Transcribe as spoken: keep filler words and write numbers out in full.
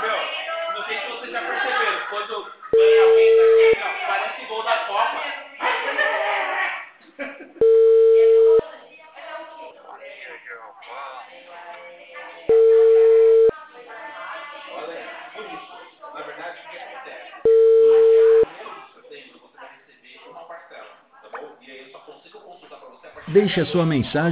Meu, não sei se vocês já perceberam, quando ganha alguém daqui, ó, parece gol da Copa. Olha, por isso, na verdade, o que acontece? No dia primeiro de setembro, você vai receber uma parcela, tá bom? E aí eu só consigo consultar para você a partir do Deixe a dia sua dois. mensagem